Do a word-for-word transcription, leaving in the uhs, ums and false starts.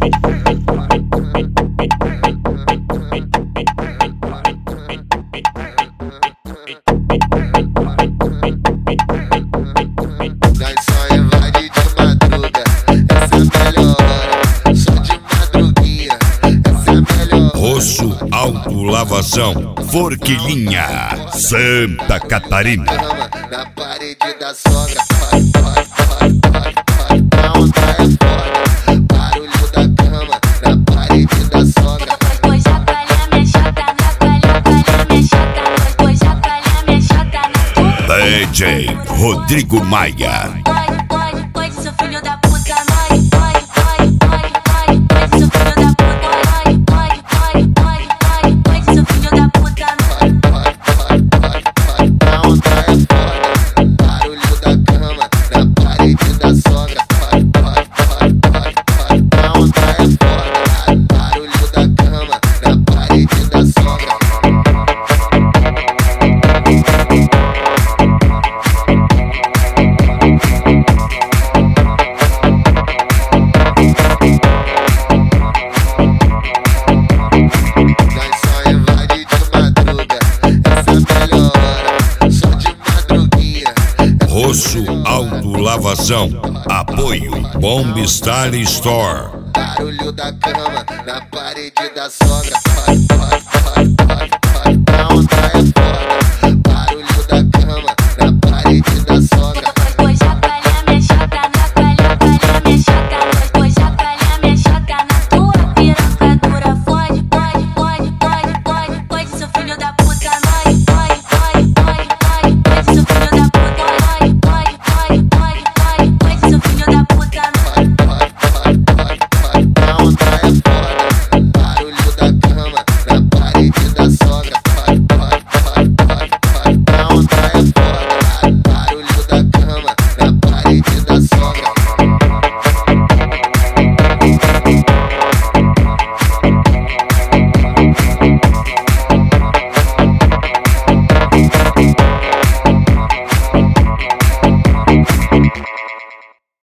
Rosso Autolavação, Forquilinha, Santa Catarina. Na parede da sogra, a onda é foda. Barulho da cama, na parede da sogra. Depois chacoalha minha chota, chacoalha, chacoalha minha chota. Depois chacoalha minha chota na D J Rodrigo Maia. Pode, pode, pode, seu filho da puta. Pode, pode, pode, pode, pode, pode, seu filho da puta. Pode, pode, pode, pode, pode, pode, seu filho da puta. A onda é foda. Barulho da cama, na parede da sogra. A onda é foda. Barulho da cama, na parede da sogra. Rosso Autolavação, apoio Bomb Style Store. Barulho da cama, na parede da sogra.